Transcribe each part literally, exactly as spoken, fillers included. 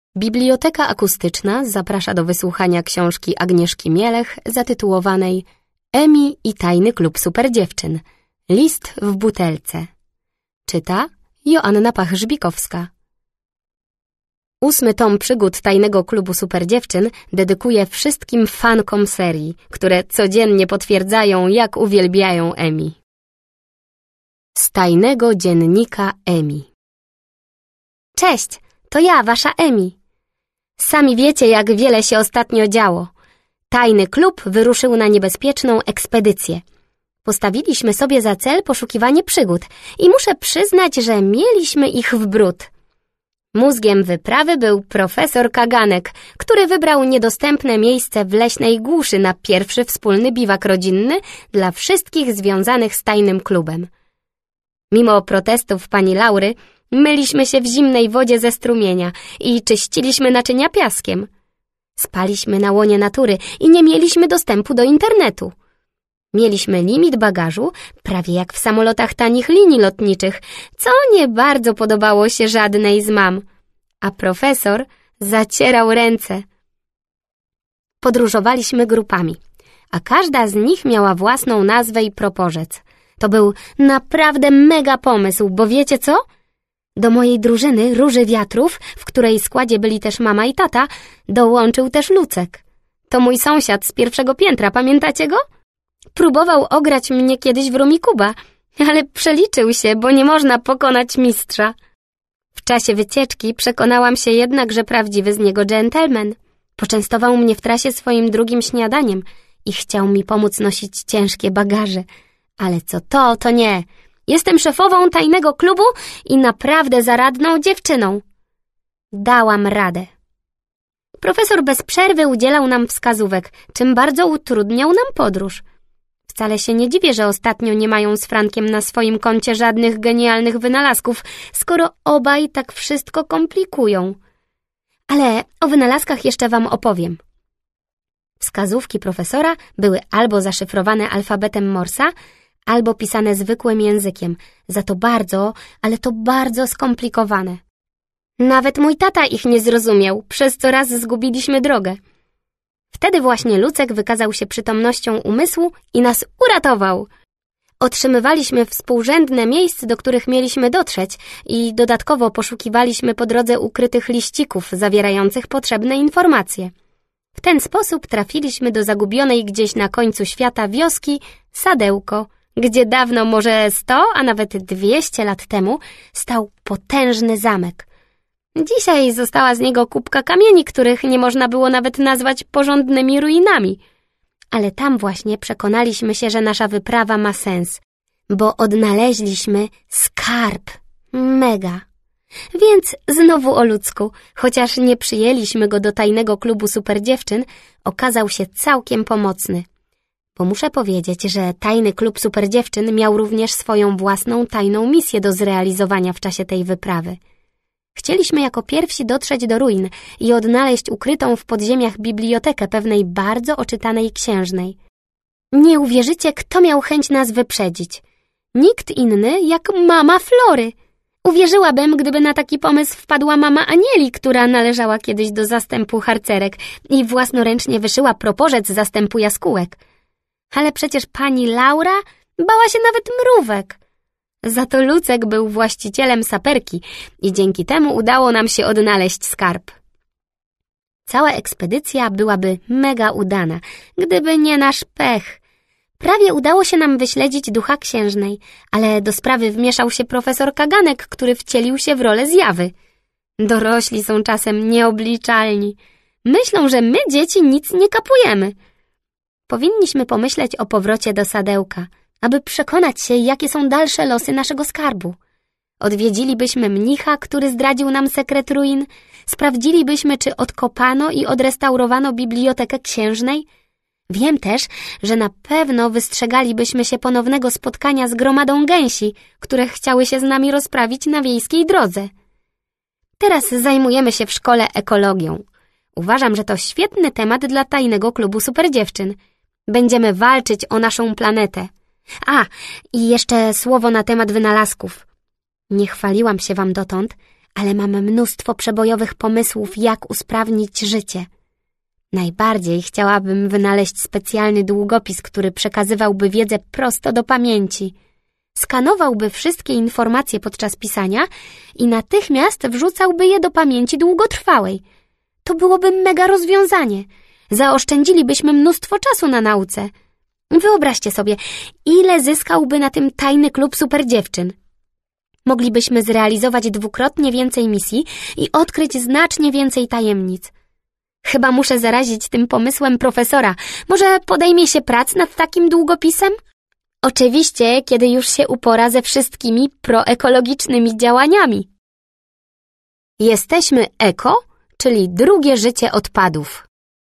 Biblioteka Akustyczna zaprasza do wysłuchania książki Agnieszki Mielech zatytułowanej Emi i tajny klub superdziewczyn. List w butelce. Czyta Joanna Pach-Żbikowska. Ósmy tom przygód tajnego klubu superdziewczyn dedykuję wszystkim fankom serii, które codziennie potwierdzają, jak uwielbiają Emi. Z tajnego dziennika Emi. Cześć, to ja, wasza Emi. Sami wiecie, jak wiele się ostatnio działo. Tajny klub wyruszył na niebezpieczną ekspedycję. Postawiliśmy sobie za cel poszukiwanie przygód i muszę przyznać, że mieliśmy ich w bród. Mózgiem wyprawy był profesor Kaganek, który wybrał niedostępne miejsce w leśnej głuszy na pierwszy wspólny biwak rodzinny dla wszystkich związanych z tajnym klubem. Mimo protestów pani Laury, myliśmy się w zimnej wodzie ze strumienia i czyściliśmy naczynia piaskiem. Spaliśmy na łonie natury i nie mieliśmy dostępu do internetu. Mieliśmy limit bagażu, prawie jak w samolotach tanich linii lotniczych, co nie bardzo podobało się żadnej z mam. A profesor zacierał ręce. Podróżowaliśmy grupami, a każda z nich miała własną nazwę i proporzec. To był naprawdę mega pomysł, bo wiecie co? Do mojej drużyny Róży Wiatrów, w której składzie byli też mama i tata, dołączył też Lucek. To mój sąsiad z pierwszego piętra, pamiętacie go? Próbował ograć mnie kiedyś w Rumikuba, ale przeliczył się, bo nie można pokonać mistrza. W czasie wycieczki przekonałam się jednak, że prawdziwy z niego dżentelmen. Poczęstował mnie w trasie swoim drugim śniadaniem i chciał mi pomóc nosić ciężkie bagaże. Ale co to, to nie. Jestem szefową tajnego klubu i naprawdę zaradną dziewczyną. Dałam radę. Profesor bez przerwy udzielał nam wskazówek, czym bardzo utrudniał nam podróż. Wcale się nie dziwię, że ostatnio nie mają z Frankiem na swoim koncie żadnych genialnych wynalazków, skoro obaj tak wszystko komplikują. Ale o wynalazkach jeszcze wam opowiem. Wskazówki profesora były albo zaszyfrowane alfabetem Morsa, albo pisane zwykłym językiem, za to bardzo, ale to bardzo skomplikowane. Nawet mój tata ich nie zrozumiał, przez co raz zgubiliśmy drogę. Wtedy właśnie Lucek wykazał się przytomnością umysłu i nas uratował. Otrzymywaliśmy współrzędne miejsc, do których mieliśmy dotrzeć i dodatkowo poszukiwaliśmy po drodze ukrytych liścików zawierających potrzebne informacje. W ten sposób trafiliśmy do zagubionej gdzieś na końcu świata wioski Sadełko, gdzie dawno, może sto, a nawet dwieście lat temu, stał potężny zamek. Dzisiaj została z niego kubka kamieni, których nie można było nawet nazwać porządnymi ruinami. Ale tam właśnie przekonaliśmy się, że nasza wyprawa ma sens, bo odnaleźliśmy skarb. Mega. Więc znowu o ludzku, chociaż nie przyjęliśmy go do tajnego klubu superdziewczyn, okazał się całkiem pomocny. Bo muszę powiedzieć, że tajny klub superdziewczyn miał również swoją własną tajną misję do zrealizowania w czasie tej wyprawy. Chcieliśmy jako pierwsi dotrzeć do ruin i odnaleźć ukrytą w podziemiach bibliotekę pewnej bardzo oczytanej księżnej. Nie uwierzycie, kto miał chęć nas wyprzedzić. Nikt inny jak mama Flory. Uwierzyłabym, gdyby na taki pomysł wpadła mama Anieli, która należała kiedyś do zastępu harcerek i własnoręcznie wyszyła proporzec zastępu jaskółek. Ale przecież pani Laura bała się nawet mrówek. Za to Lucek był właścicielem saperki i dzięki temu udało nam się odnaleźć skarb. Cała ekspedycja byłaby mega udana, gdyby nie nasz pech. Prawie udało się nam wyśledzić ducha księżnej, ale do sprawy wmieszał się profesor Kaganek, który wcielił się w rolę zjawy. Dorośli są czasem nieobliczalni. Myślą, że my, dzieci, nic nie kapujemy. Powinniśmy pomyśleć o powrocie do Sadełka, aby przekonać się, jakie są dalsze losy naszego skarbu. Odwiedzilibyśmy mnicha, który zdradził nam sekret ruin, sprawdzilibyśmy, czy odkopano i odrestaurowano bibliotekę księżnej. Wiem też, że na pewno wystrzegalibyśmy się ponownego spotkania z gromadą gęsi, które chciały się z nami rozprawić na wiejskiej drodze. Teraz zajmujemy się w szkole ekologią. Uważam, że to świetny temat dla tajnego klubu superdziewczyn. Będziemy walczyć o naszą planetę. A, i jeszcze słowo na temat wynalazków. Nie chwaliłam się wam dotąd, ale mam mnóstwo przebojowych pomysłów, jak usprawnić życie. Najbardziej chciałabym wynaleźć specjalny długopis, który przekazywałby wiedzę prosto do pamięci. Skanowałby wszystkie informacje podczas pisania i natychmiast wrzucałby je do pamięci długotrwałej. To byłoby mega rozwiązanie. Zaoszczędzilibyśmy mnóstwo czasu na nauce. Wyobraźcie sobie, ile zyskałby na tym tajny klub super dziewczyn. Moglibyśmy zrealizować dwukrotnie więcej misji i odkryć znacznie więcej tajemnic. Chyba muszę zarazić tym pomysłem profesora. Może podejmie się prac nad takim długopisem? Oczywiście, kiedy już się upora ze wszystkimi proekologicznymi działaniami. Jesteśmy eko, czyli drugie życie odpadów.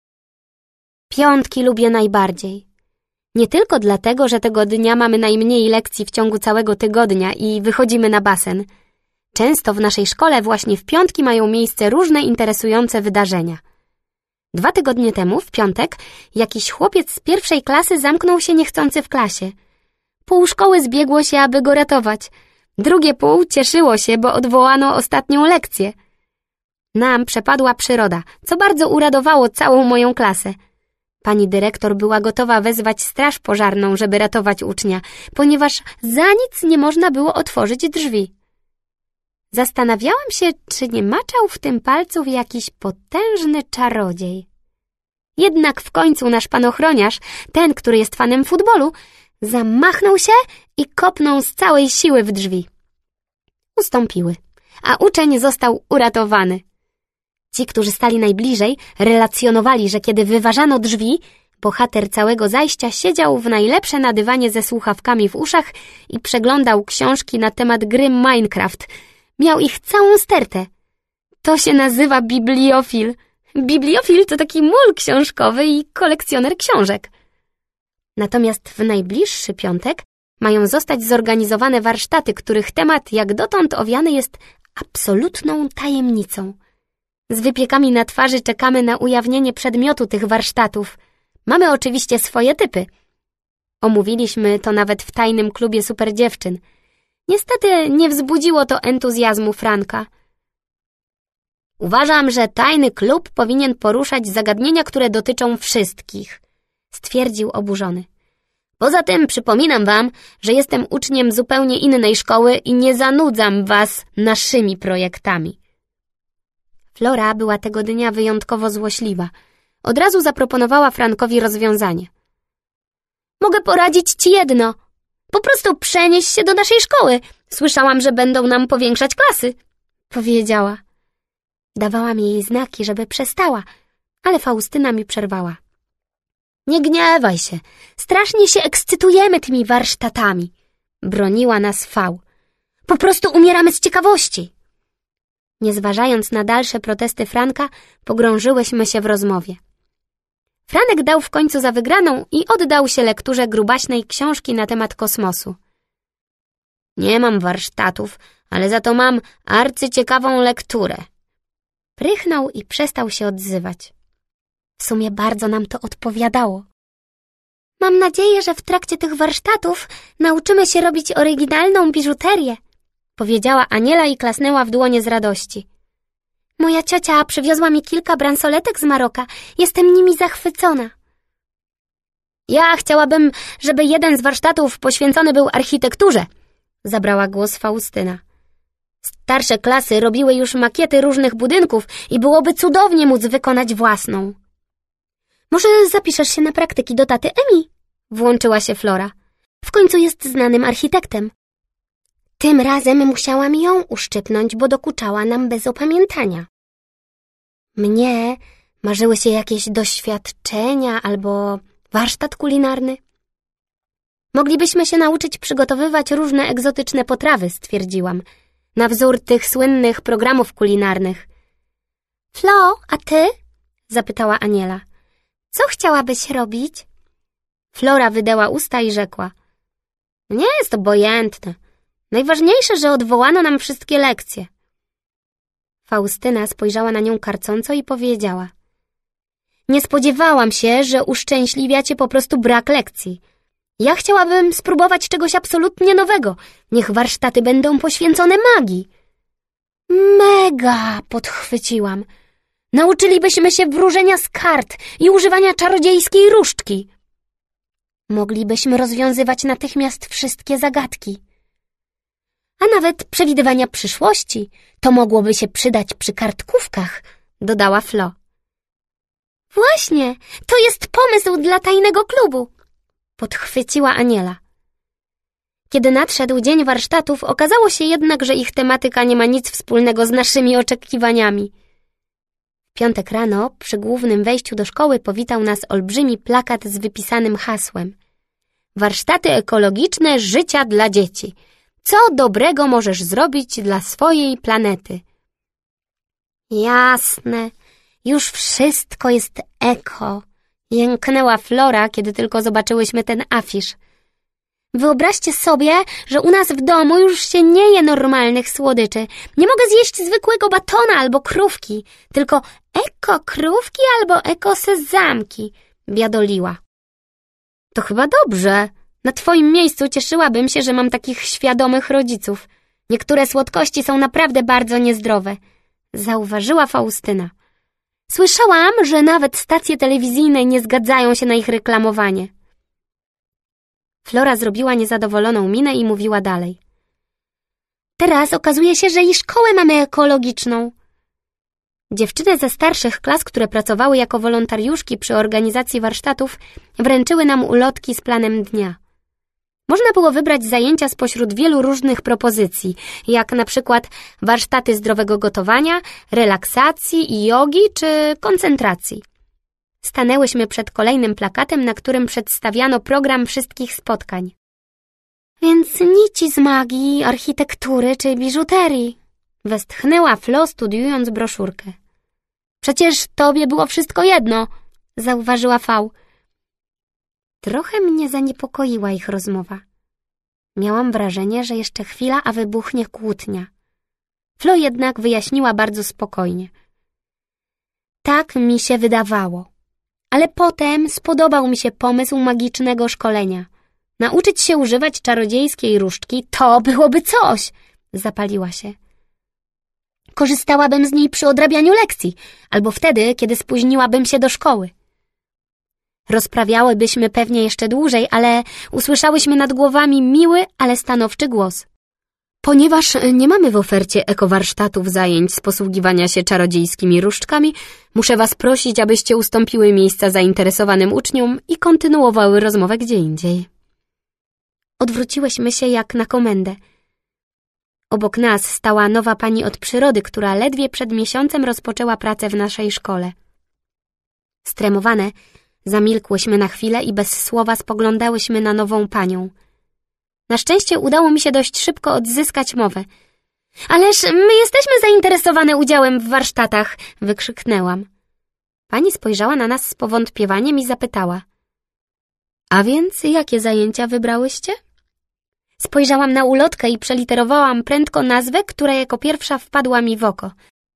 Piątki lubię najbardziej. Nie tylko dlatego, że tego dnia mamy najmniej lekcji w ciągu całego tygodnia i wychodzimy na basen. Często w naszej szkole właśnie w piątki mają miejsce różne interesujące wydarzenia. Dwa tygodnie temu, w piątek, jakiś chłopiec z pierwszej klasy zamknął się niechcący w klasie. Pół szkoły zbiegło się, aby go ratować. Drugie pół cieszyło się, bo odwołano ostatnią lekcję. Nam przepadła przyroda, co bardzo uradowało całą moją klasę. Pani dyrektor była gotowa wezwać straż pożarną, żeby ratować ucznia, ponieważ za nic nie można było otworzyć drzwi. Zastanawiałam się, czy nie maczał w tym palców jakiś potężny czarodziej. Jednak w końcu nasz panochroniarz, ten, który jest fanem futbolu, zamachnął się i kopnął z całej siły w drzwi. Ustąpiły, a uczeń został uratowany. Ci, którzy stali najbliżej, relacjonowali, że kiedy wyważano drzwi, bohater całego zajścia siedział w najlepsze na dywanie ze słuchawkami w uszach i przeglądał książki na temat gry Minecraft. Miał ich całą stertę. To się nazywa bibliofil. Bibliofil to taki mól książkowy i kolekcjoner książek. Natomiast w najbliższy piątek mają zostać zorganizowane warsztaty, których temat jak dotąd owiany jest absolutną tajemnicą. Z wypiekami na twarzy czekamy na ujawnienie przedmiotu tych warsztatów. Mamy oczywiście swoje typy. Omówiliśmy to nawet w tajnym klubie super dziewczyn. Niestety nie wzbudziło to entuzjazmu Franka. Uważam, że tajny klub powinien poruszać zagadnienia, które dotyczą wszystkich, stwierdził oburzony. Poza tym przypominam wam, że jestem uczniem zupełnie innej szkoły i nie zanudzam was naszymi projektami. Flora była tego dnia wyjątkowo złośliwa. Od razu zaproponowała Frankowi rozwiązanie. Mogę poradzić ci jedno. Po prostu przenieś się do naszej szkoły. Słyszałam, że będą nam powiększać klasy, powiedziała. Dawałam jej znaki, żeby przestała, ale Faustyna mi przerwała. Nie gniewaj się, strasznie się ekscytujemy tymi warsztatami, broniła nas V. Po prostu umieramy z ciekawości. Nie zważając na dalsze protesty Franka, pogrążyłyśmy się w rozmowie. Franek dał w końcu za wygraną i oddał się lekturze grubaśnej książki na temat kosmosu. Nie mam warsztatów, ale za to mam arcyciekawą lekturę. Prychnął i przestał się odzywać. W sumie bardzo nam to odpowiadało. Mam nadzieję, że w trakcie tych warsztatów nauczymy się robić oryginalną biżuterię, powiedziała Aniela i klasnęła w dłonie z radości. Moja ciocia przywiozła mi kilka bransoletek z Maroka. Jestem nimi zachwycona. Ja chciałabym, żeby jeden z warsztatów poświęcony był architekturze, zabrała głos Faustyna. Starsze klasy robiły już makiety różnych budynków i byłoby cudownie móc wykonać własną. Może zapiszesz się na praktyki do taty Emi? Włączyła się Flora. W końcu jest znanym architektem. Tym razem musiałam ją uszczypnąć, bo dokuczała nam bez opamiętania. Mnie marzyły się jakieś doświadczenia albo warsztat kulinarny. Moglibyśmy się nauczyć przygotowywać różne egzotyczne potrawy, stwierdziłam, na wzór tych słynnych programów kulinarnych. Flo, a ty? Zapytała Aniela. Co chciałabyś robić? Flora wydęła usta i rzekła. Nie jest obojętne. Najważniejsze, że odwołano nam wszystkie lekcje. Faustyna spojrzała na nią karcąco i powiedziała. Nie spodziewałam się, że uszczęśliwia cię po prostu brak lekcji. Ja chciałabym spróbować czegoś absolutnie nowego. Niech warsztaty będą poświęcone magii. Mega! Podchwyciłam. Nauczylibyśmy się wróżenia z kart i używania czarodziejskiej różdżki. Moglibyśmy rozwiązywać natychmiast wszystkie zagadki. A nawet przewidywania przyszłości. To mogłoby się przydać przy kartkówkach, dodała Flo. Właśnie, to jest pomysł dla tajnego klubu, podchwyciła Aniela. Kiedy nadszedł dzień warsztatów, okazało się jednak, że ich tematyka nie ma nic wspólnego z naszymi oczekiwaniami. W piątek rano, przy głównym wejściu do szkoły, powitał nas olbrzymi plakat z wypisanym hasłem: Warsztaty ekologiczne życia dla dzieci. Co dobrego możesz zrobić dla swojej planety? Jasne, już wszystko jest eko, jęknęła Flora, kiedy tylko zobaczyłyśmy ten afisz. Wyobraźcie sobie, że u nas w domu już się nie je normalnych słodyczy. Nie mogę zjeść zwykłego batona albo krówki, tylko eko-krówki albo eko-sezamki, biadoliła. To chyba dobrze. Na twoim miejscu cieszyłabym się, że mam takich świadomych rodziców. Niektóre słodkości są naprawdę bardzo niezdrowe, zauważyła Faustyna. Słyszałam, że nawet stacje telewizyjne nie zgadzają się na ich reklamowanie. Flora zrobiła niezadowoloną minę i mówiła dalej. Teraz okazuje się, że i szkołę mamy ekologiczną. Dziewczyny ze starszych klas, które pracowały jako wolontariuszki przy organizacji warsztatów, wręczyły nam ulotki z planem dnia. Można było wybrać zajęcia spośród wielu różnych propozycji, jak na przykład warsztaty zdrowego gotowania, relaksacji i jogi czy koncentracji. Stanęłyśmy przed kolejnym plakatem, na którym przedstawiano program wszystkich spotkań. Więc nici z magii, architektury czy biżuterii, westchnęła Flo, studiując broszurkę. Przecież tobie było wszystko jedno, zauważyła V. Trochę mnie zaniepokoiła ich rozmowa. Miałam wrażenie, że jeszcze chwila, a wybuchnie kłótnia. Flo jednak wyjaśniła bardzo spokojnie. Tak mi się wydawało. Ale potem spodobał mi się pomysł magicznego szkolenia. Nauczyć się używać czarodziejskiej różdżki to byłoby coś, zapaliła się. Korzystałabym z niej przy odrabianiu lekcji, albo wtedy, kiedy spóźniłabym się do szkoły. Rozprawiałybyśmy pewnie jeszcze dłużej, ale usłyszałyśmy nad głowami miły, ale stanowczy głos. Ponieważ nie mamy w ofercie ekowarsztatów zajęć z posługiwania się czarodziejskimi różdżkami, muszę was prosić, abyście ustąpiły miejsca zainteresowanym uczniom i kontynuowały rozmowę gdzie indziej. Odwróciłyśmy się jak na komendę. Obok nas stała nowa pani od przyrody, która ledwie przed miesiącem rozpoczęła pracę w naszej szkole. Stremowane, zamilkłyśmy na chwilę i bez słowa spoglądałyśmy na nową panią. Na szczęście udało mi się dość szybko odzyskać mowę. Ależ my jesteśmy zainteresowane udziałem w warsztatach, wykrzyknęłam. Pani spojrzała na nas z powątpiewaniem i zapytała. A więc jakie zajęcia wybrałyście? Spojrzałam na ulotkę i przeliterowałam prędko nazwę, która jako pierwsza wpadła mi w oko.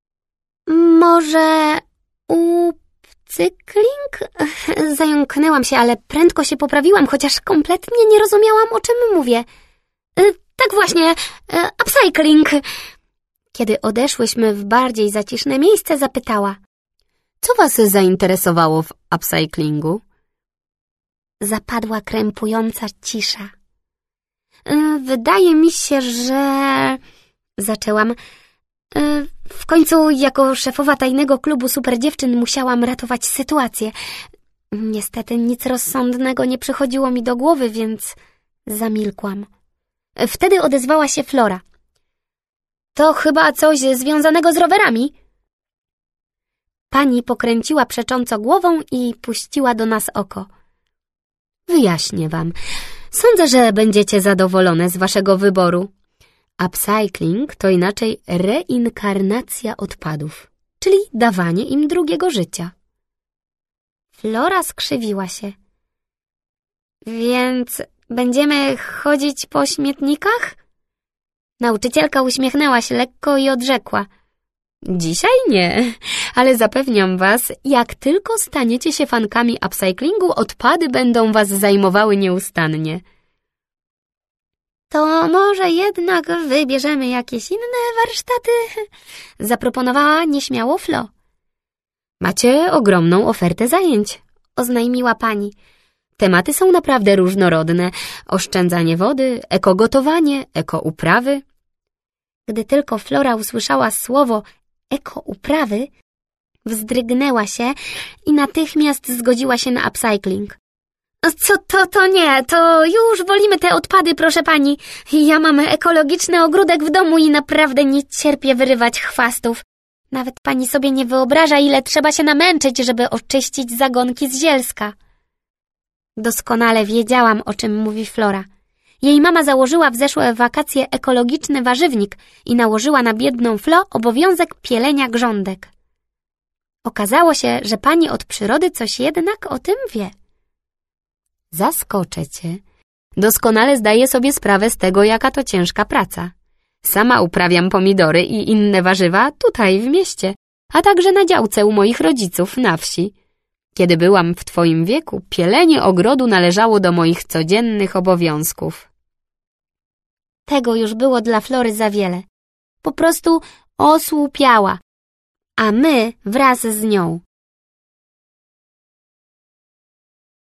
Może upcykling? Zająknęłam się, ale prędko się poprawiłam, chociaż kompletnie nie rozumiałam, o czym mówię. Tak właśnie, upcycling. Kiedy odeszłyśmy w bardziej zaciszne miejsce, zapytała. Co was zainteresowało w upcyclingu? Zapadła krępująca cisza. Wydaje mi się, że... Zaczęłam. W końcu jako szefowa tajnego klubu superdziewczyn musiałam ratować sytuację. Niestety nic rozsądnego nie przychodziło mi do głowy, więc zamilkłam. Wtedy odezwała się Flora. To chyba coś związanego z rowerami? Pani pokręciła przecząco głową i puściła do nas oko. Wyjaśnię wam. Sądzę, że będziecie zadowolone z waszego wyboru. Upcycling to inaczej reinkarnacja odpadów, czyli dawanie im drugiego życia. Flora skrzywiła się. Więc będziemy chodzić po śmietnikach? Nauczycielka uśmiechnęła się lekko i odrzekła. Dzisiaj nie, ale zapewniam was, jak tylko staniecie się fankami upcyclingu, odpady będą was zajmowały nieustannie. To może jednak wybierzemy jakieś inne warsztaty? Zaproponowała nieśmiało Flo. Macie ogromną ofertę zajęć, oznajmiła pani. Tematy są naprawdę różnorodne. Oszczędzanie wody, ekogotowanie, ekouprawy. Gdy tylko Flora usłyszała słowo ekouprawy, wzdrygnęła się i natychmiast zgodziła się na upcycling. Co to, to nie, to już wolimy te odpady, proszę pani. Ja mam ekologiczny ogródek w domu i naprawdę nie cierpię wyrywać chwastów. Nawet pani sobie nie wyobraża, ile trzeba się namęczyć, żeby oczyścić zagonki z zielska. Doskonale wiedziałam, o czym mówi Flora. Jej mama założyła w zeszłe wakacje ekologiczny warzywnik i nałożyła na biedną Flo obowiązek pielenia grządek. Okazało się, że pani od przyrody coś jednak o tym wie. Zaskoczę cię. Doskonale zdaję sobie sprawę z tego, jaka to ciężka praca. Sama uprawiam pomidory i inne warzywa tutaj w mieście, a także na działce u moich rodziców na wsi. Kiedy byłam w twoim wieku, pielenie ogrodu należało do moich codziennych obowiązków. Tego już było dla Flory za wiele. Po prostu osłupiała, a my wraz z nią.